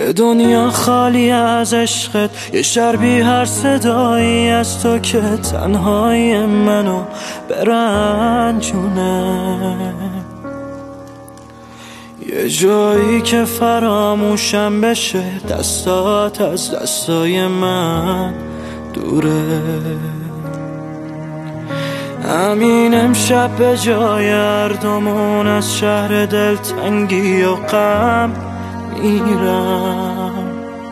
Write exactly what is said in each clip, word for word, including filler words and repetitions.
یه دنیا خالی از عشقت، یه شهر بی هر صدایی از تو که تنهایی منو برنجونه، یه جایی که فراموشم بشه دستات از دستای من دوره. همین امشب به جای هر دومون از شهر دلتنگی و غم میرم،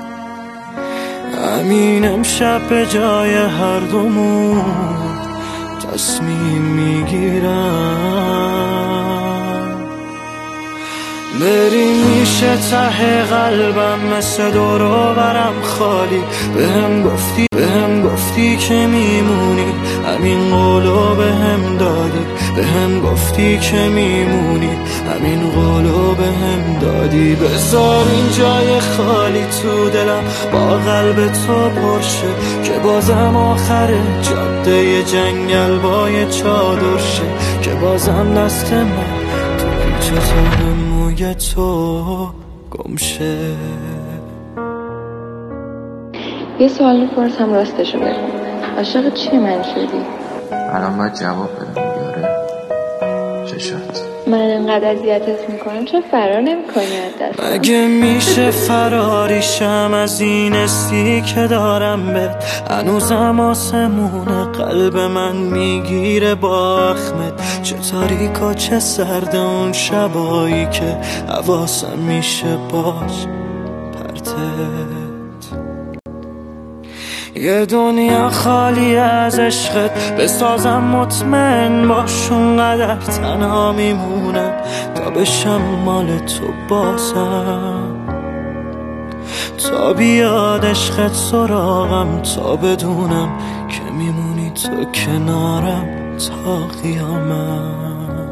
همین امشب به جای هر دومون تصمیم میگیرم. بری میشه ته قلبم مثل دور و برم خالی، بهم گفتی بهم گفتی که میمونی، همین قولو بهم دادی، بهم گفتی که میمونی، همین قولو بهم دادی. بذار این جای خالی تو دلم با قلب تو پرشه، که بازم آخر جاده جنگل با یه چادر شه، که بازم دست من تو پیچ تو موی تو گمشه. یه سوال میپرسم راستشو بگو، عاشق چی من شدی؟ الان باید جواب بدم بیاره چشات. من انقدر اذیتت میکنم چرا فرار نمیکنی از دستم؟ مگه میشه فراریشم از این استی که دارم بهت، هنوزم آسمون قلب من میگیره با اخمت، چه تاریک و چه سرد اون شبایی که حواسم میشه باز پرتت. یه دنیا خالی از عشقت بسازم مطمئن باش، اونقدر تنها میمونم تا بشم مال تو بازم، تا بیاد عشقت سراغم، تا بدونم که میمونی تو کنارم تا قیامت.